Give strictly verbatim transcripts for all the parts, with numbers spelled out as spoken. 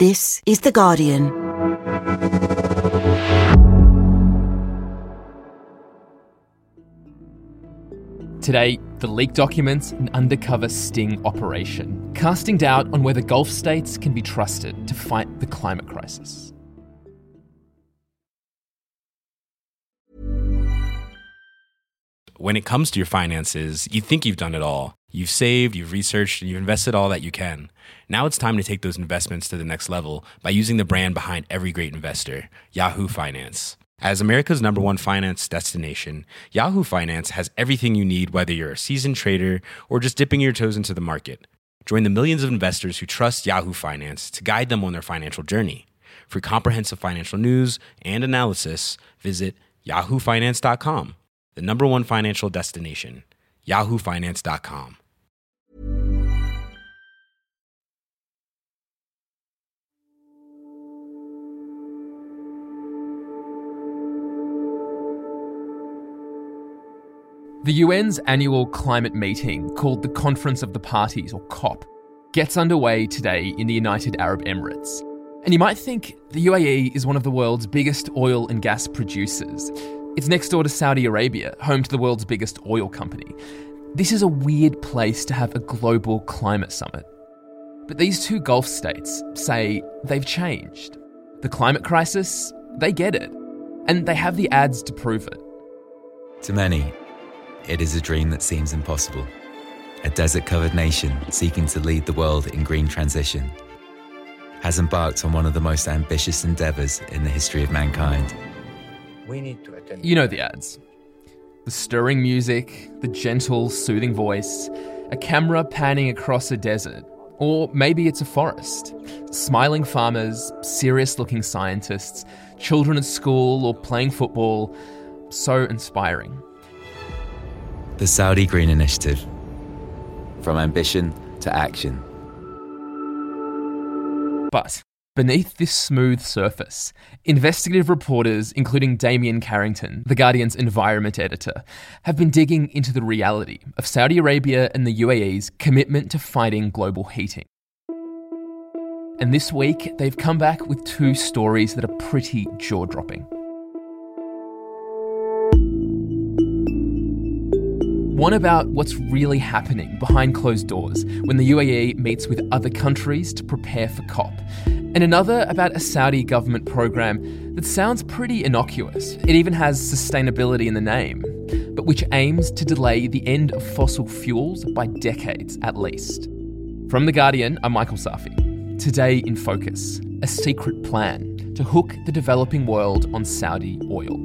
This is The Guardian. Today, the leaked documents, an undercover sting operation, casting doubt on whether Gulf states can be trusted to fight the climate crisis. When it comes to your finances, you think you've done it all. You've saved, you've researched, and you've invested all that you can. Now it's time to take those investments to the next level by using the brand behind every great investor, Yahoo Finance. As America's number one finance destination, Yahoo Finance has everything you need, whether you're a seasoned trader or just dipping your toes into the market. Join the millions of investors who trust Yahoo Finance to guide them on their financial journey. For comprehensive financial news and analysis, visit yahoo finance dot com, the number one financial destination, yahoo finance dot com. The U N's annual climate meeting, called the Conference of the Parties, or COP, gets underway today in the United Arab Emirates. And you might think the U A E is one of the world's biggest oil and gas producers. It's next door to Saudi Arabia, home to the world's biggest oil company. This is a weird place to have a global climate summit. But these two Gulf states say they've changed. The climate crisis, they get it. And they have the ads to prove it. To many, it is a dream that seems impossible. A desert-covered nation seeking to lead the world in green transition has embarked on one of the most ambitious endeavours in the history of mankind. We need to attend. You know the ads. The stirring music, the gentle, soothing voice, a camera panning across a desert, or maybe it's a forest. Smiling farmers, serious-looking scientists, children at school or playing football. So inspiring. The Saudi Green Initiative. From ambition to action. But beneath this smooth surface, investigative reporters, including Damien Carrington, The Guardian's environment editor, have been digging into the reality of Saudi Arabia and the U A E's commitment to fighting global heating. And this week, they've come back with two stories that are pretty jaw-dropping. One about what's really happening behind closed doors when the U A E meets with other countries to prepare for COP. And another about a Saudi government program that sounds pretty innocuous. It even has sustainability in the name, but which aims to delay the end of fossil fuels by decades at least. From The Guardian, I'm Michael Safi. Today in focus, a secret plan to hook the developing world on Saudi oil.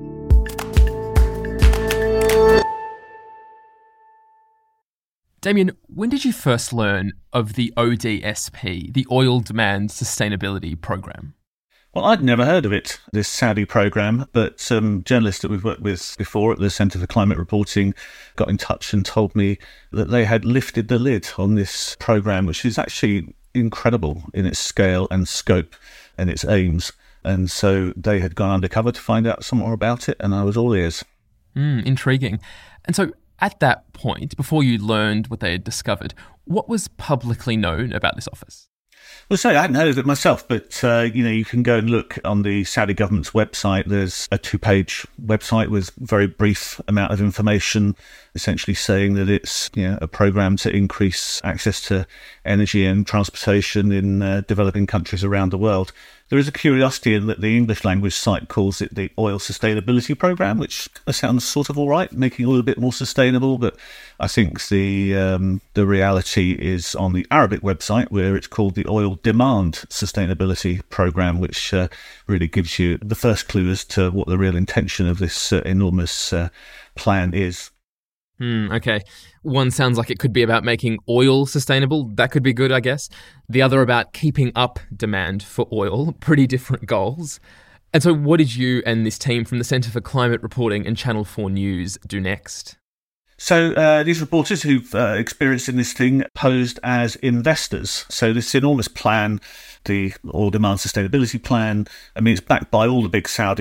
Damien, when did you first learn of the O D S P, the Oil Demand Sustainability Program? Well, I'd never heard of it, this Saudi program, but some journalists that we've worked with before at the Centre for Climate Reporting got in touch and told me that they had lifted the lid on this program, which is actually incredible in its scale and scope and its aims. And so they had gone undercover to find out some more about it, and I was all ears. Mm, intriguing. And so at that point, before you learned what they had discovered, what was publicly known about this office? Well, so I hadn't heard of it myself, but, uh, you know, you can go and look on the Saudi government's website. There's a two-page website with a very brief amount of information, essentially saying that it's, you know, a program to increase access to energy and transportation in uh, developing countries around the world. There is a curiosity in that the English language site calls it the Oil Sustainability Programme, which sounds sort of all right, making it a little bit more sustainable. But I think the um, the reality is on the Arabic website, where it's called the Oil Demand Sustainability Programme, which uh, really gives you the first clue as to what the real intention of this uh, enormous uh, plan is. Hmm, okay. One sounds like it could be about making oil sustainable. That could be good, I guess. The other about keeping up demand for oil. Pretty different goals. And so what did you and this team from the Centre for Climate Reporting and Channel four News do next? So uh, these reporters who've uh, experienced in this thing posed as investors. So this enormous plan, the Oil Demand Sustainability Plan, I mean, it's backed by all the big Saudi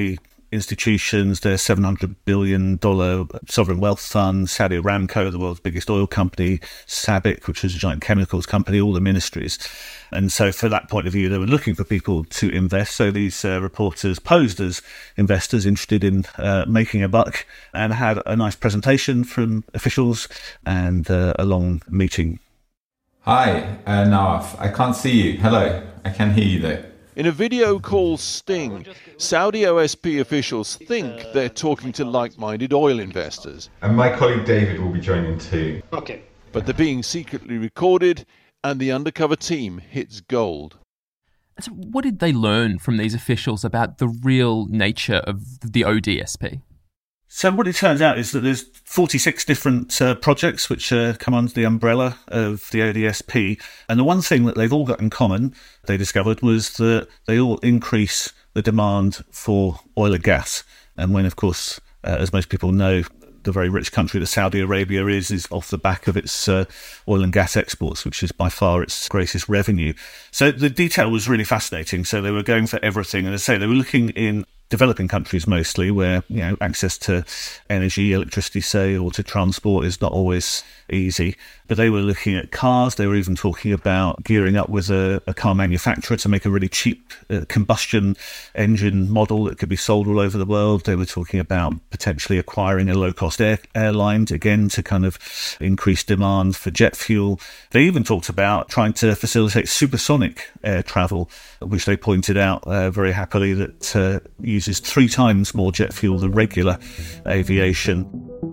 institutions, their seven hundred billion dollars sovereign wealth fund, Saudi Aramco, the world's biggest oil company, SABIC, which is a giant chemicals company, all the ministries. And so from that point of view, they were looking for people to invest. So these uh, reporters posed as investors interested in uh, making a buck and had a nice presentation from officials and uh, a long meeting. Hi, uh, Nawaf. I can't see you. Hello. I can hear you though. In a video called Sting, Saudi O S P officials think they're talking to like-minded oil investors. And my colleague David will be joining too. Okay. But they're being secretly recorded, and the undercover team hits gold. So what did they learn from these officials about the real nature of the O D S P? So what it turns out is that there's forty-six different uh, projects which uh, come under the umbrella of the O D S P. And the one thing that they've all got in common, they discovered, was that they all increase the demand for oil and gas. And when, of course, uh, as most people know, the very rich country that Saudi Arabia is, is off the back of its uh, oil and gas exports, which is by far its greatest revenue. So the detail was really fascinating. So they were going for everything. And as I say, they were looking in developing countries mostly, where, you know, access to energy, electricity, say, or to transport is not always easy. But they were looking at cars. They were even talking about gearing up with a, a car manufacturer to make a really cheap uh, combustion engine model that could be sold all over the world. They were talking about potentially acquiring a low-cost air, airline, again, to kind of increase demand for jet fuel. They even talked about trying to facilitate supersonic air travel, which they pointed out uh, very happily that uh, uses three times more jet fuel than regular aviation.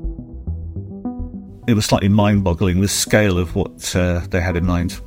It was slightly mind-boggling, the scale of what uh, they had in mind.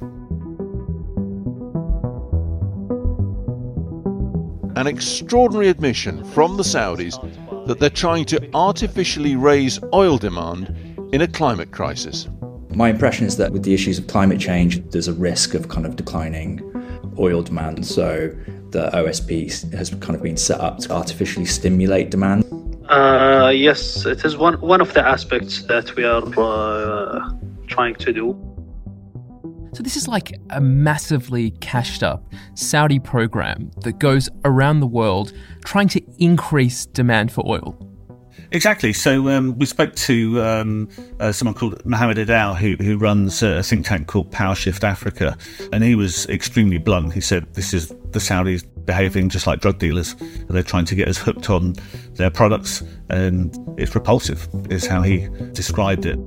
An extraordinary admission from the Saudis that they're trying to artificially raise oil demand in a climate crisis. My impression is that with the issues of climate change, there's a risk of kind of declining oil demand. So the O S P has kind of been set up to artificially stimulate demand. Uh, yes, it is one one of the aspects that we are uh, trying to do. So this is like a massively cashed up Saudi program that goes around the world trying to increase demand for oil. Exactly. So um, we spoke to um, uh, someone called Mohammed Adal, who, who runs a think tank called PowerShift Africa, and he was extremely blunt. He said, this is the Saudis behaving just like drug dealers. They're trying to get us hooked on their products, and it's repulsive, is how he described it.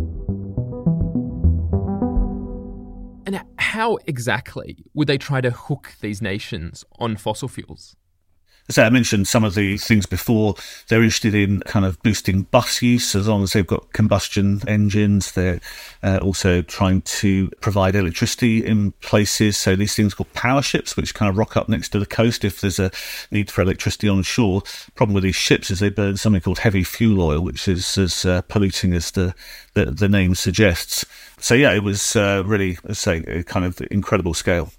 And how exactly would they try to hook these nations on fossil fuels? So I mentioned some of the things before. They're interested in kind of boosting bus use as long as they've got combustion engines. They're uh, also trying to provide electricity in places. So these things called power ships, which kind of rock up next to the coast if there's a need for electricity on shore. The problem with these ships is they burn something called heavy fuel oil, which is as uh, polluting as the, the, the name suggests. So yeah, it was uh, really, let's say, a kind of incredible scale.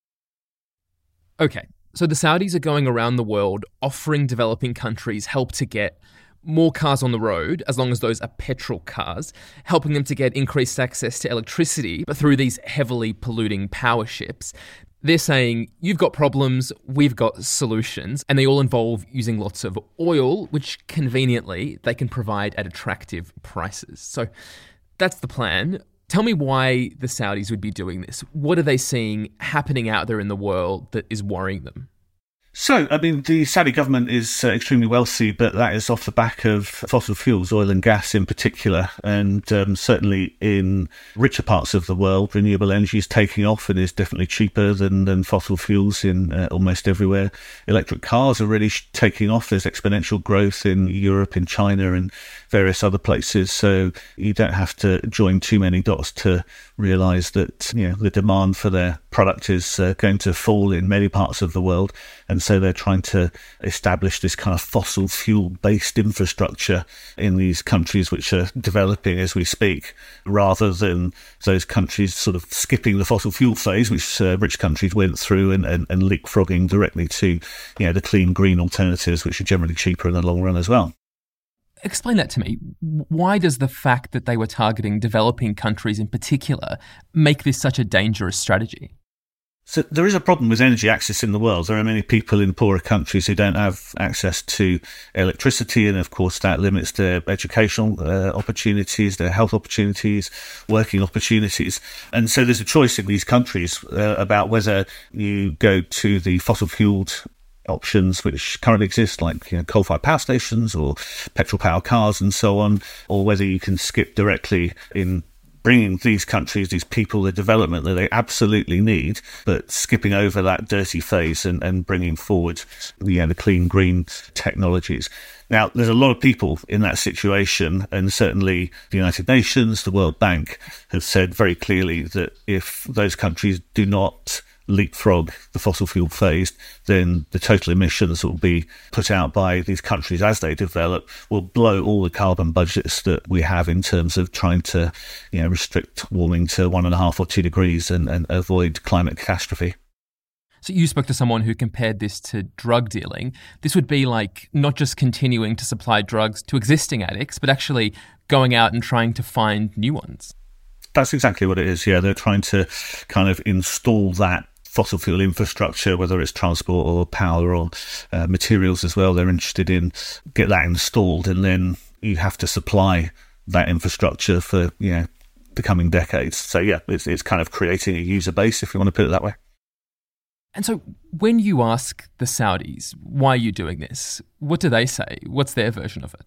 Okay. So the Saudis are going around the world offering developing countries help to get more cars on the road, as long as those are petrol cars, helping them to get increased access to electricity, but through these heavily polluting power ships. They're saying, you've got problems, we've got solutions, and they all involve using lots of oil, which conveniently they can provide at attractive prices. So that's the plan. Tell me why the Saudis would be doing this. What are they seeing happening out there in the world that is worrying them? So, I mean, the Saudi government is uh, extremely wealthy, but that is off the back of fossil fuels, oil and gas in particular. And um, certainly in richer parts of the world, renewable energy is taking off and is definitely cheaper than, than fossil fuels in uh, almost everywhere. Electric cars are really sh- taking off. There's exponential growth in Europe, in China, and various other places. So you don't have to join too many dots to realise that, you know, the demand for their product is uh, going to fall in many parts of the world. And so they're trying to establish this kind of fossil fuel-based infrastructure in these countries which are developing as we speak, rather than those countries sort of skipping the fossil fuel phase, which uh, rich countries went through, and, and, and leapfrogging directly to, you know, the clean green alternatives, which are generally cheaper in the long run as well. Explain that to me. Why does the fact that they were targeting developing countries in particular make this such a dangerous strategy? So there is a problem with energy access in the world. There are many people in poorer countries who don't have access to electricity, and of course that limits their educational uh, opportunities, their health opportunities, working opportunities. And so there's a choice in these countries uh, about whether you go to the fossil-fueled options which currently exist, like you know, coal-fired power stations or petrol-powered cars and so on, or whether you can skip directly in bringing these countries, these people, the development that they absolutely need, but skipping over that dirty phase and, and bringing forward you know, the clean, green technologies. Now, there's a lot of people in that situation, and certainly the United Nations, the World Bank, have said very clearly that if those countries do not leapfrog the fossil fuel phase, then the total emissions that will be put out by these countries as they develop will blow all the carbon budgets that we have in terms of trying to, you know, restrict warming to one and a half or two degrees and, and avoid climate catastrophe. So you spoke to someone who compared this to drug dealing. This would be like not just continuing to supply drugs to existing addicts, but actually going out and trying to find new ones. That's exactly what it is, yeah. They're trying to kind of install that fossil fuel infrastructure, whether it's transport or power or uh, materials as well. They're interested in get that installed, and then you have to supply that infrastructure for you know the coming decades. So yeah, it's it's kind of creating a user base, if you want to put it that way. And so when you ask the Saudis, why are you doing this? What do they say? What's their version of it?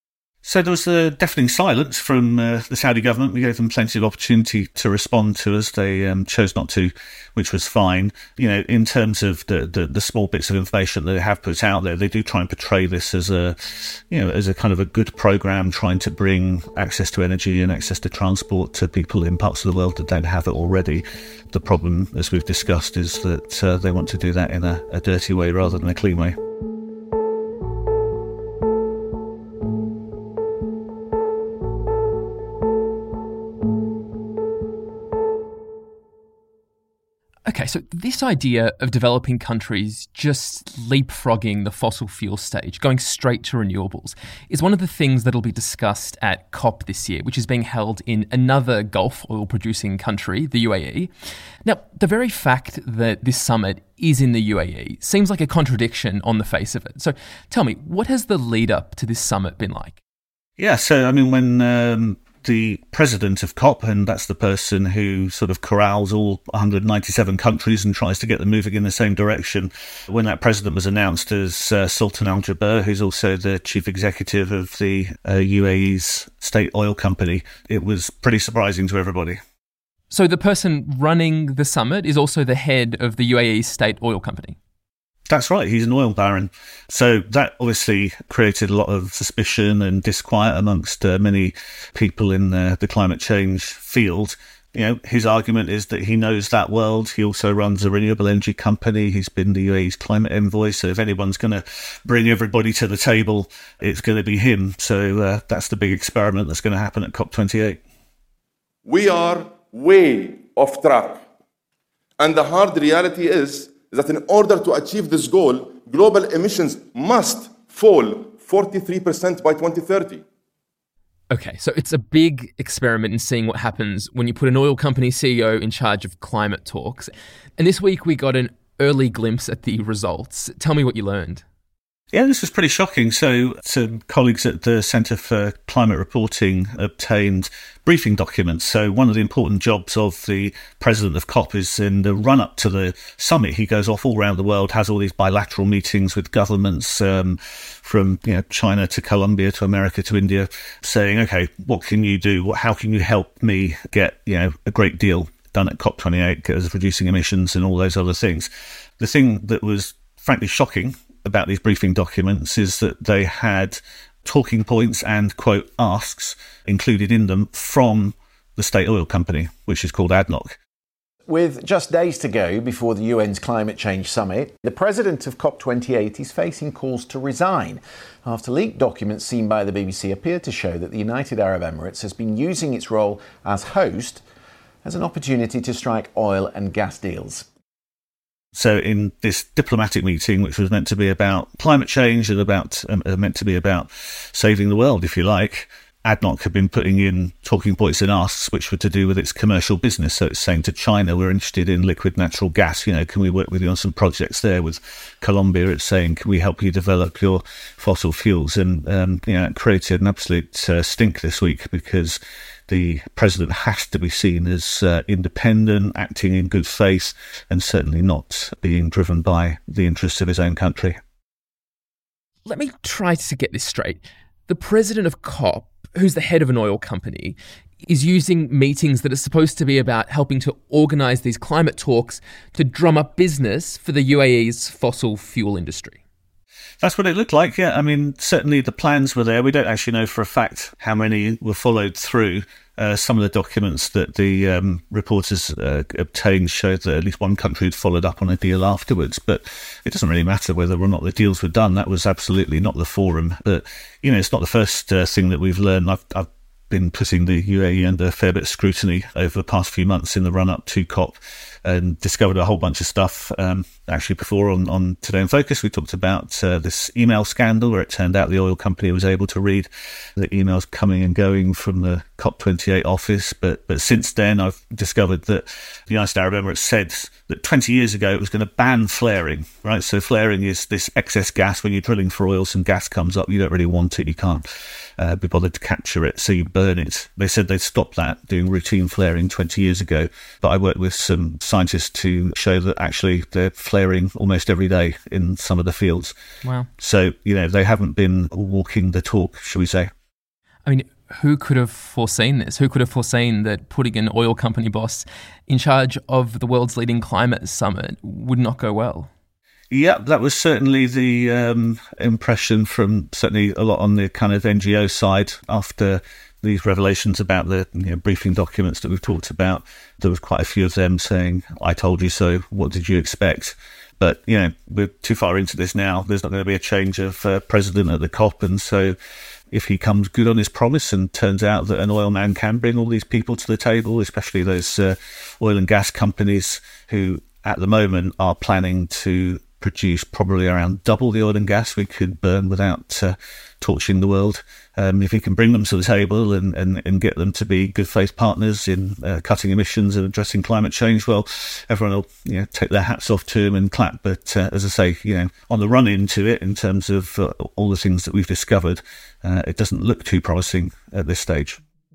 So there was a deafening silence from uh, the Saudi government. We gave them plenty of opportunity to respond to us. They um, chose not to, which was fine. You know, in terms of the, the, the small bits of information that they have put out there, they do try and portray this as a, you know, as a kind of a good program trying to bring access to energy and access to transport to people in parts of the world that don't have it already. The problem, as we've discussed, is that uh, they want to do that in a, a dirty way rather than a clean way. Okay, so this idea of developing countries just leapfrogging the fossil fuel stage, going straight to renewables, is one of the things that will be discussed at COP this year, which is being held in another Gulf oil-producing country, the U A E. Now, the very fact that this summit is in the U A E seems like a contradiction on the face of it. So tell me, what has the lead-up to this summit been like? Yeah, so, I mean, when Um the president of COP, and that's the person who sort of corrals all one hundred ninety-seven countries and tries to get them moving in the same direction. When that president was announced as uh, Sultan Al Jaber, who's also the chief executive of the uh, U A E's state oil company, it was pretty surprising to everybody. So the person running the summit is also the head of the U A E's state oil company? That's right, he's an oil baron. So that obviously created a lot of suspicion and disquiet amongst uh, many people in the, the climate change field. You know, his argument is that he knows that world. He also runs a renewable energy company. He's been the U A E's climate envoy. So if anyone's going to bring everybody to the table, it's going to be him. So uh, that's the big experiment that's going to happen at COP twenty-eight. We are way off track. And the hard reality is that in order to achieve this goal, global emissions must fall forty-three percent by twenty thirty. Okay, so it's a big experiment in seeing what happens when you put an oil company C E O in charge of climate talks. And this week we got an early glimpse at the results. Tell me what you learned. Yeah, this was pretty shocking. So some colleagues at the Centre for Climate Reporting obtained briefing documents. So one of the important jobs of the president of COP is in the run-up to the summit. He goes off all around the world, has all these bilateral meetings with governments um, from you know, China to Colombia to America to India, saying, okay, what can you do? How can you help me get you know a great deal done at COP twenty-eight, as reducing emissions and all those other things? The thing that was frankly shocking about these briefing documents is that they had talking points and, quote, asks included in them from the state oil company, which is called A D N O C. With just days to go before the U N's climate change summit, the president of COP twenty-eight is facing calls to resign after leaked documents seen by the B B C appear to show that the United Arab Emirates has been using its role as host as an opportunity to strike oil and gas deals. So in this diplomatic meeting, which was meant to be about climate change and about um, meant to be about saving the world, if you like, A D N O C had been putting in talking points and asks which were to do with its commercial business. So it's saying to China, we're interested in liquid natural gas. You know, can we work with you on some projects there? With Colombia, it's saying, can we help you develop your fossil fuels? And, um, you know, it created an absolute uh, stink this week because the president has to be seen as uh, independent, acting in good faith, and certainly not being driven by the interests of his own country. Let me try to get this straight. The president of COP, who's the head of an oil company, is using meetings that are supposed to be about helping to organise these climate talks to drum up business for the U A E's fossil fuel industry. That's what it looked like, yeah. I mean, certainly the plans were there. We don't actually know for a fact how many were followed through. Uh, some of the documents that the um, reporters uh, obtained showed that at least one country had followed up on a deal afterwards. But it doesn't really matter whether or not the deals were done. That was absolutely not the forum. But, you know, it's not the first uh, thing that we've learned. I've, I've been putting the U A E under a fair bit of scrutiny over the past few months in the run-up to COP, and discovered a whole bunch of stuff. Um, actually, before on, on Today in Focus, we talked about uh, this email scandal where it turned out the oil company was able to read the emails coming and going from the COP twenty-eight office. But but since then, I've discovered that the United Arab Emirates said that twenty years ago it was going to ban flaring, right? So flaring is this excess gas. When you're drilling for oil, some gas comes up, you don't really want it, you can't uh, be bothered to capture it, so you burn it. They said they'd stopped that, doing routine flaring twenty years ago. But I worked with some scientists to show that actually they're flaring almost every day in some of the fields. Wow. So, you know, they haven't been walking the talk, shall we say. I mean, who could have foreseen this? Who could have foreseen that putting an oil company boss in charge of the world's leading climate summit would not go well? Yeah, that was certainly the um, impression from certainly a lot on the kind of N G O side after these revelations about the you know, briefing documents that we've talked about. There was quite a few of them saying, I told you so, what did you expect? But, you know, we're too far into this now. There's not going to be a change of uh, president at the COP. And so if he comes good on his promise and turns out that an oil man can bring all these people to the table, especially those uh, oil and gas companies who at the moment are planning to produce probably around double the oil and gas we could burn without uh, torching the world. Um, if he can bring them to the table and, and, and get them to be good faith partners in uh, cutting emissions and addressing climate change, well, everyone will you know, take their hats off to him and clap. But uh, as I say, you know, on the run into it, in terms of uh, all the things that we've discovered, uh, it doesn't look too promising at this stage.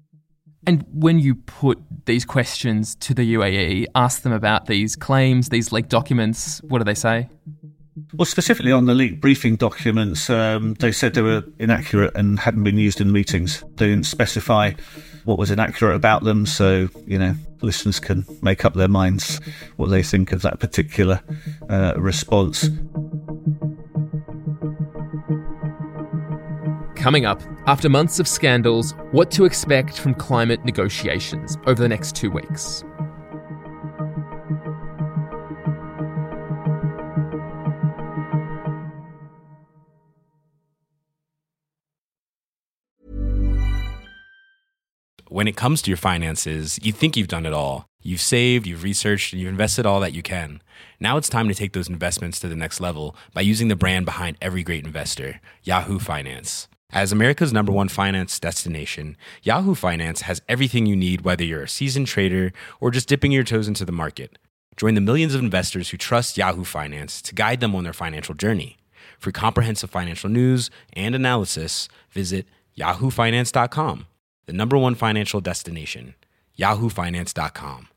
And when you put these questions to the U A E, ask them about these claims, these leaked documents, what do they say? Well, specifically on the leaked briefing documents, um, they said they were inaccurate and hadn't been used in meetings. They didn't specify what was inaccurate about them, so, you know, listeners can make up their minds what they think of that particular uh, response. Coming up, after months of scandals, what to expect from climate negotiations over the next two weeks. When it comes to your finances, you think you've done it all. You've saved, you've researched, and you've invested all that you can. Now it's time to take those investments to the next level by using the brand behind every great investor, Yahoo Finance. As America's number one finance destination, Yahoo Finance has everything you need, whether you're a seasoned trader or just dipping your toes into the market. Join the millions of investors who trust Yahoo Finance to guide them on their financial journey. For comprehensive financial news and analysis, visit yahoo finance dot com. The number one financial destination, yahoo finance dot com.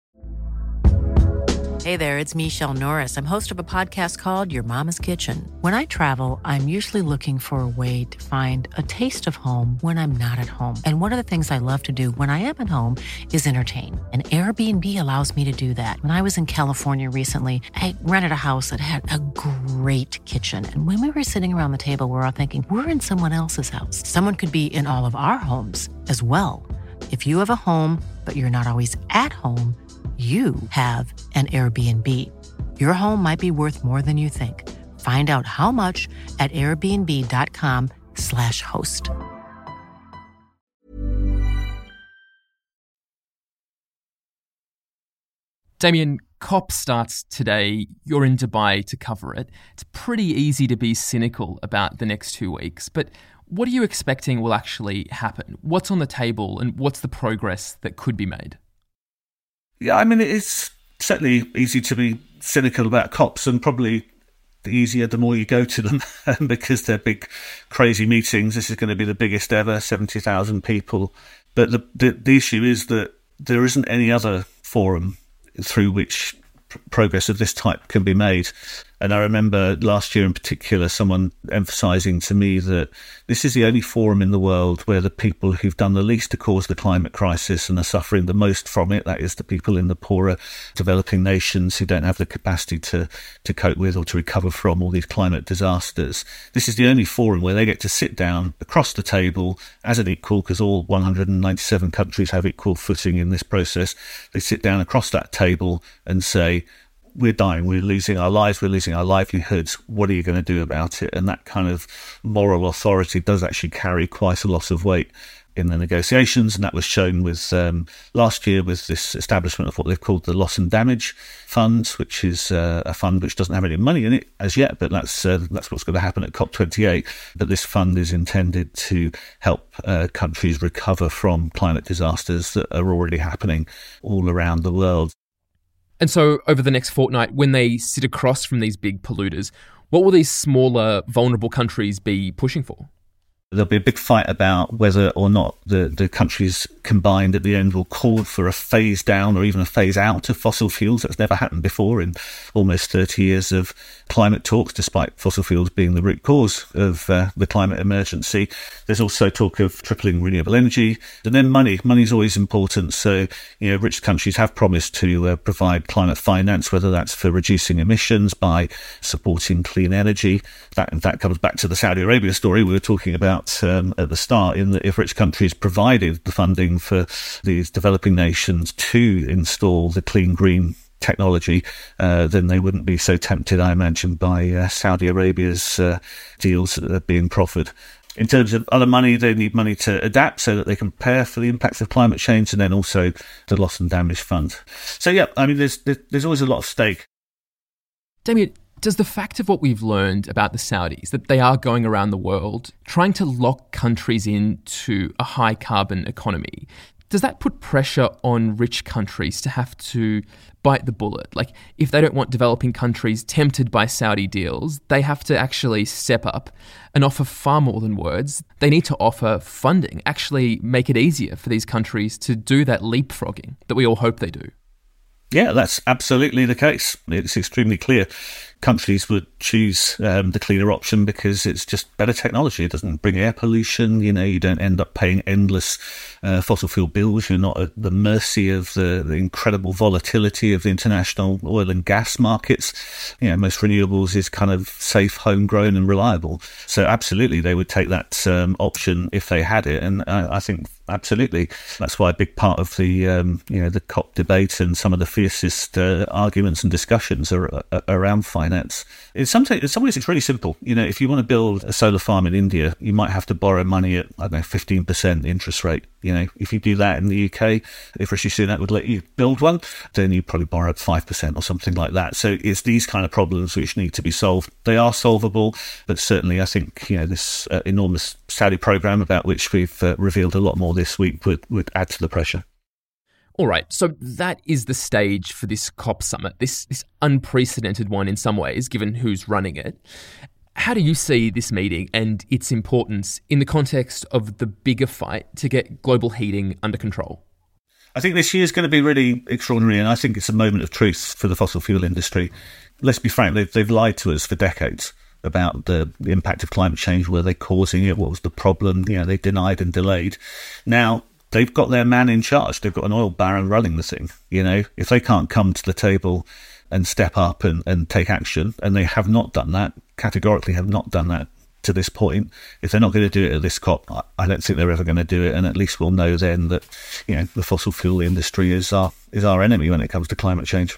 Hey there, it's Michelle Norris. I'm host of a podcast called Your Mama's Kitchen. When I travel, I'm usually looking for a way to find a taste of home when I'm not at home. And one of the things I love to do when I am at home is entertain. And Airbnb allows me to do that. When I was in California recently, I rented a house that had a great kitchen. And when we were sitting around the table, we were all thinking, we're in someone else's house. Someone could be in all of our homes as well. If you have a home, but you're not always at home, you have an Airbnb. Your home might be worth more than you think. Find out how much at airbnb.com slash host. Damien, COP starts today. You're in Dubai to cover it. It's pretty easy to be cynical about the next two weeks, but what are you expecting will actually happen? What's on the table and what's the progress that could be made? Yeah, I mean, it's certainly easy to be cynical about COPs, and probably the easier the more you go to them because they're big, crazy meetings. This is going to be the biggest ever, seventy thousand people. But the, the, the issue is that there isn't any other forum through which pr- progress of this type can be made. And I remember last year in particular, someone emphasising to me that this is the only forum in the world where the people who've done the least to cause the climate crisis and are suffering the most from it, that is the people in the poorer developing nations who don't have the capacity to, to cope with or to recover from all these climate disasters. This is the only forum where they get to sit down across the table as an equal, because all one hundred ninety-seven countries have equal footing in this process. They sit down across that table and say, we're dying, we're losing our lives, we're losing our livelihoods, what are you going to do about it? And that kind of moral authority does actually carry quite a lot of weight in the negotiations, and that was shown with um, last year with this establishment of what they've called the Loss and Damage Fund, which is uh, a fund which doesn't have any money in it as yet, but that's uh, that's what's going to happen at COP twenty-eight. But this fund is intended to help uh, countries recover from climate disasters that are already happening all around the world. And so over the next fortnight, when they sit across from these big polluters, what will these smaller, vulnerable countries be pushing for? There'll be a big fight about whether or not the, the countries combined at the end will call for a phase down or even a phase out of fossil fuels. That's never happened before in almost thirty years of climate talks, despite fossil fuels being the root cause of uh, the climate emergency. There's also talk of tripling renewable energy. And then money. Money's always important. So, you know, rich countries have promised to uh, provide climate finance, whether that's for reducing emissions by supporting clean energy. That, in fact, comes back to the Saudi Arabia story we were talking about Um, at the start, in that if rich countries provided the funding for these developing nations to install the clean green technology, uh, then they wouldn't be so tempted, I imagine, by uh, Saudi Arabia's uh, deals that are being proffered. In terms of other money, they need money to adapt so that they can prepare for the impacts of climate change, and then also the Loss and Damage Fund. So, yeah, I mean, there's there's always a lot of stake. Damien, does the fact of what we've learned about the Saudis, that they are going around the world trying to lock countries into a high carbon economy, does that put pressure on rich countries to have to bite the bullet? Like, if they don't want developing countries tempted by Saudi deals, they have to actually step up and offer far more than words. They need to offer funding, actually make it easier for these countries to do that leapfrogging that we all hope they do. Yeah, that's absolutely the case. It's extremely clear. Countries would choose um, the cleaner option because it's just better technology. It doesn't bring air pollution. You know, you don't end up paying endless uh, fossil fuel bills. You're not at the mercy of the, the incredible volatility of the international oil and gas markets. You know, most renewables is kind of safe, homegrown and reliable. So absolutely, they would take that um, option if they had it. And I, I think absolutely, that's why a big part of the um, you know the COP debate and some of the fiercest uh, arguments and discussions are, are around finance. In some, t- in some ways, it's really simple. You know, if you want to build a solar farm in India, you might have to borrow money at, I don't know, fifteen percent interest rate. You know, if you do that in the U K, if Rishi Sunak would let you build one, then you probably borrow at five percent or something like that. So it's these kind of problems which need to be solved. They are solvable, but certainly I think, you know, this uh, enormous Saudi program about which we've uh, revealed a lot more this week would, would add to the pressure. All right, so that is the stage for this COP summit, this, this unprecedented one in some ways, given who's running it. How do you see this meeting and its importance in the context of the bigger fight to get global heating under control? I think this year is going to be really extraordinary, and I think it's a moment of truth for the fossil fuel industry. Let's be frank, they've, they've lied to us for decades about the, the impact of climate change. Were they causing it? What was the problem? You know, they denied and delayed. Now, they've got their man in charge. They've got an oil baron running the thing. You know, if they can't come to the table and step up and, and take action, and they have not done that, categorically have not done that to this point, if they're not going to do it at this COP, I, I don't think they're ever going to do it. And at least we'll know then that, you know, the fossil fuel industry is our is our enemy when it comes to climate change.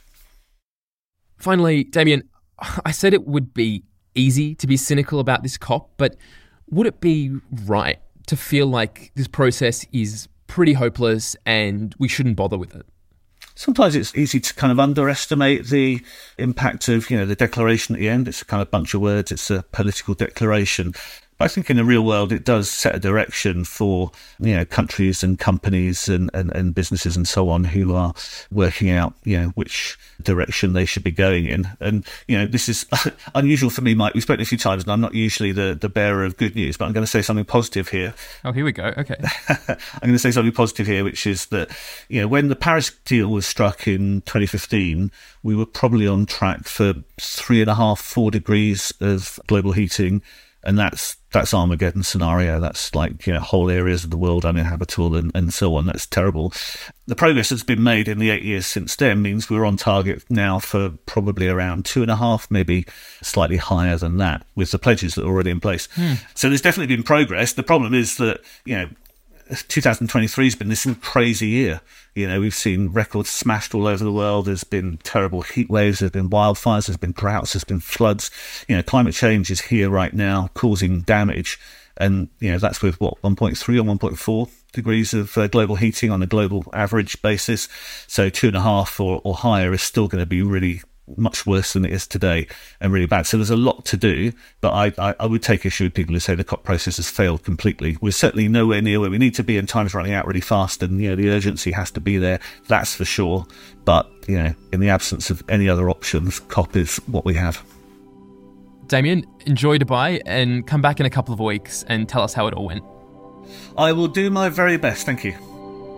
Finally, Damien, I said it would be easy to be cynical about this COP, but would it be right to feel like this process is pretty hopeless and we shouldn't bother with it? Sometimes it's easy to kind of underestimate the impact of, you know, the declaration at the end. It's a kind of bunch of words. It's a political declaration. I think in the real world, it does set a direction for, you know, countries and companies and, and, and businesses and so on who are working out, you know, which direction they should be going in. And, you know, this is unusual for me, Mike. We've spoken a few times and I'm not usually the, the bearer of good news, but I'm going to say something positive here. Oh, here we go. Okay. I'm going to say something positive here, which is that, you know, when the Paris deal was struck in twenty fifteen, we were probably on track for three and a half, four degrees of global heating. And that's that's Armageddon scenario. That's like, you know, whole areas of the world uninhabitable and, and so on. That's terrible. The progress that's been made in the eight years since then means we're on target now for probably around two and a half, maybe slightly higher than that, with the pledges that are already in place. Hmm. So there's definitely been progress. The problem is that, you know, twenty twenty-three has been this crazy year. You know, we've seen records smashed all over the world. There's been terrible heat waves. There's been wildfires. There's been droughts. There's been floods. You know, climate change is here right now, causing damage. And, you know, that's with, what, one point three or one point four degrees of uh, global heating on a global average basis. So two and a half or, or higher is still going to be really much worse than it is today and really bad. So there's a lot to do, but I, I, I would take issue with people who say the COP process has failed completely. We're certainly nowhere near where we need to be, and time's running out really fast, and, you know, the urgency has to be there, that's for sure. But, you know, in the absence of any other options, COP is what we have. Damien, enjoy Dubai and come back in a couple of weeks and tell us how it all went. I will do my very best, thank you.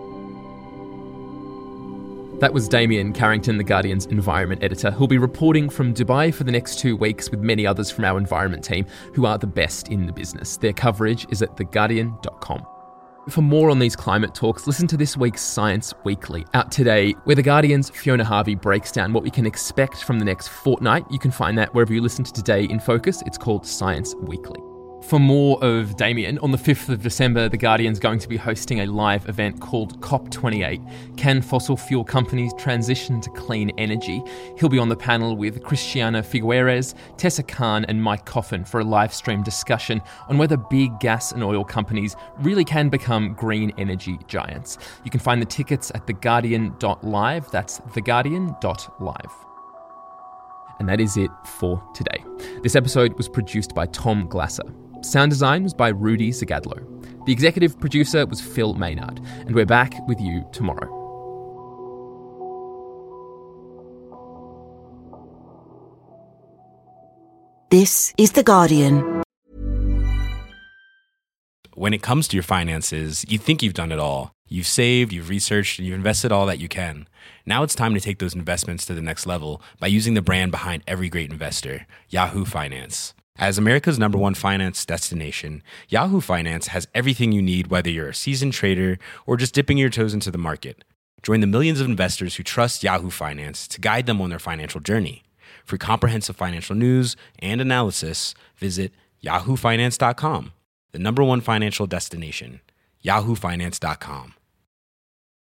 That was Damien Carrington, The Guardian's environment editor, who'll be reporting from Dubai for the next two weeks with many others from our environment team who are the best in the business. Their coverage is at the guardian dot com. For more on these climate talks, listen to this week's Science Weekly, out today, where The Guardian's Fiona Harvey breaks down what we can expect from the next fortnight. You can find that wherever you listen to Today in Focus. It's called Science Weekly. For more of Damien, on the fifth of December, The Guardian's going to be hosting a live event called COP twenty-eight. Can fossil fuel companies transition to clean energy? He'll be on the panel with Cristiana Figueres, Tessa Khan and Mike Coffin for a live stream discussion on whether big gas and oil companies really can become green energy giants. You can find the tickets at the guardian dot live. That's the guardian dot live. And that is it for today. This episode was produced by Tom Glasser. Sound design was by Rudy Zagadlo. The executive producer was Phil Maynard, and we're back with you tomorrow. This is The Guardian. When it comes to your finances, you think you've done it all. You've saved, you've researched, and you've invested all that you can. Now it's time to take those investments to the next level by using the brand behind every great investor, Yahoo Finance. As America's number one finance destination, Yahoo Finance has everything you need, whether you're a seasoned trader or just dipping your toes into the market. Join the millions of investors who trust Yahoo Finance to guide them on their financial journey. For comprehensive financial news and analysis, visit yahoo finance dot com, the number one financial destination, yahoo finance dot com.